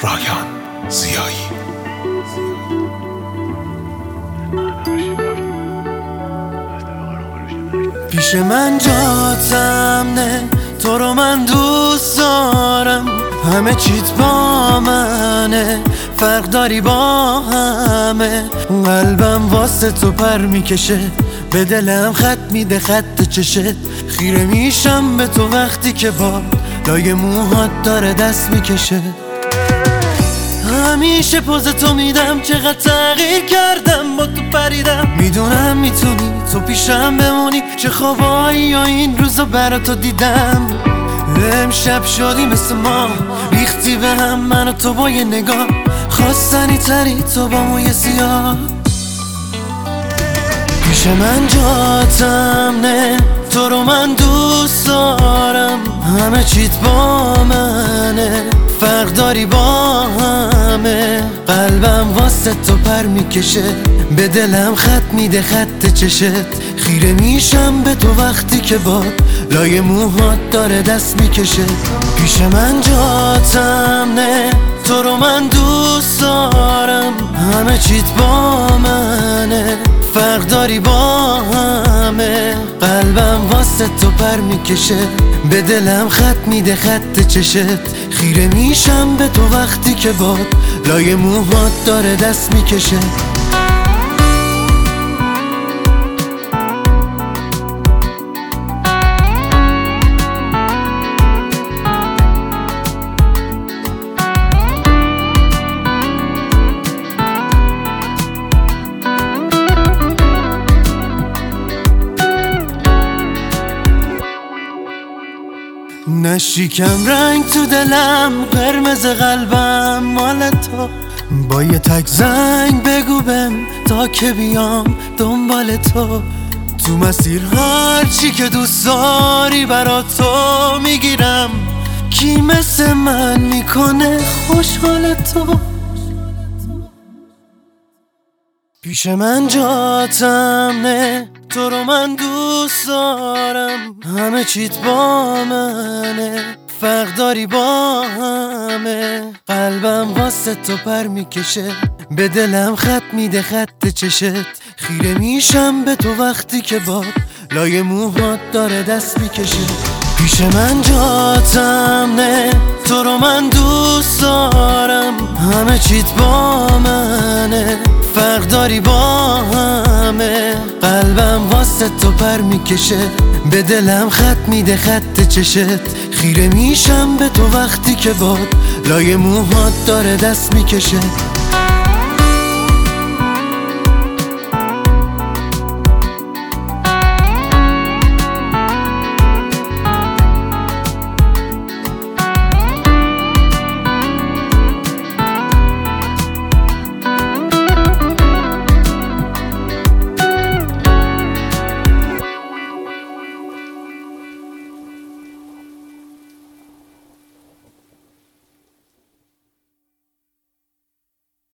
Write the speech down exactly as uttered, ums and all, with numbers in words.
رایان زیایی. پیش من جاتم نه، تو رو من دوست دارم، همه چیت با منه، فرق داری با همه. قلبم واسه تو پر میکشه، به دلم خط میده خط چشت. خیره میشم به تو وقتی که با لای موهات داره دست میکشه. همیشه پوز تو میدم، چقدر تغییر کردم با تو پریدم. میدونم میتونی تو پیشم بمونی، چه خوابایی یا این روزا برا تو دیدم. امشب شدی مثل ما، ریختی به هم من و تو با یه نگاه. خواستنی تری تو با موی سیاه. پیش من جاتم نه، تو رو من دوست دارم، همه چیت با منه، فرق داری با همه. قلبم واسه تو پر میکشه، به دلم خط میده خط چشت. خیره میشم به تو وقتی که با لای موهات داره دست میکشه. پیش من جاتم نه، تو رو من دوست دارم، همه چیت با منه، فرق داری با همه. قلبم واسه تو پر میکشه، به دلم خط میده خط چشت. خیره میشم به تو وقتی که باد لای موهات داره دست میکشه. نشیکم رنگ تو دلم، قرمز قلبم مال تو. با یه تک زنگ بگو بهم تا که بیام دنبال تو. تو مسیر هر چی که دوست داری برا تو میگیرم. کی مثل من میکنه خوشحال تو؟ پیش من جاتم نه، تو رو من دوست دارم، همه چیت با منه، فرق داری با همه. قلبم واسه تو پر میکشه، به دلم خط میده خط چشت. خیره میشم به تو وقتی که با لای موهات داره دست میکشه. پیش من جاتم نه، تو رو من دوست دارم، همه چیت با منه، فرق داری با همه. قلبم واسه تو پر میکشه، به دلم خط میده خط چشت. خیره میشم به تو وقتی که باد لای موهات داره دست میکشه.